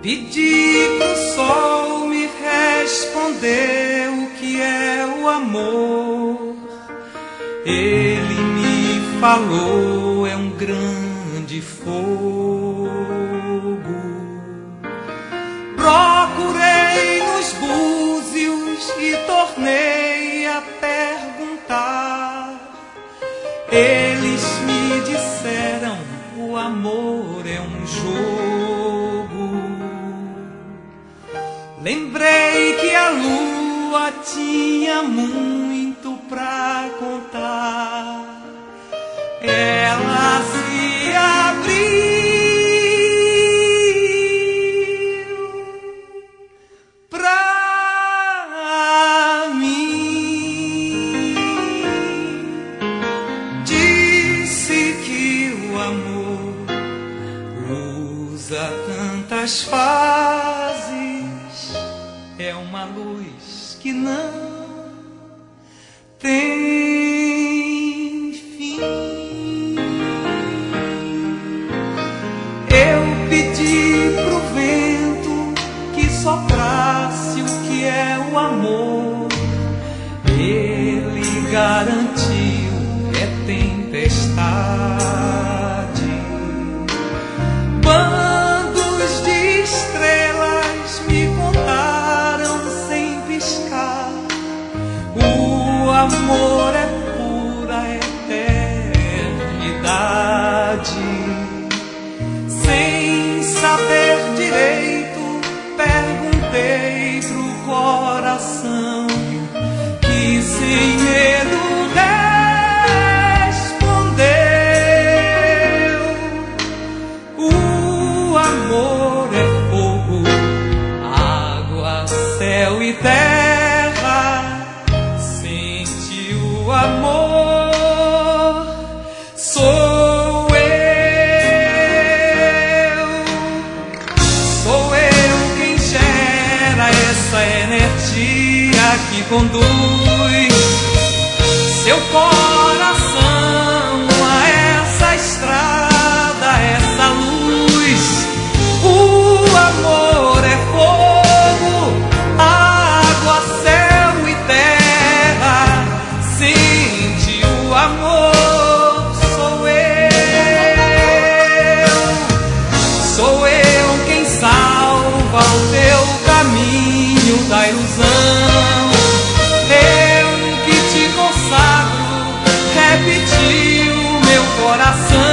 Pedi pro sol me responder o que é o amor. Ele me falou, é um grande fogo. Procurei nos búzios e tornei a perguntar. Eles me disseram, o amor é um jogo. Lembrei que a lua tinha muito pra contar. Ela se abriu pra mim. Disse que o amor usa tantas fases. É uma luz que não tem fim. Eu pedi pro vento que soprasse o que é o amor. Ele garantiu, é tempestade. Bandos de estrelas me contaram sem piscar. O amor é pura eternidade. Sem saber direito, perguntei pro coração, que sem medo respondeu: o amor é fogo, água, céu e terra. Sente o amor, sou eu quem gera essa energia que conduz seu coração a essa estrada, essa luz. O amor é fogo, água, céu e terra. Sente o amor, sou eu quem salva o teu caminho da ilusão. Eu que te consagro, repetiu meu coração.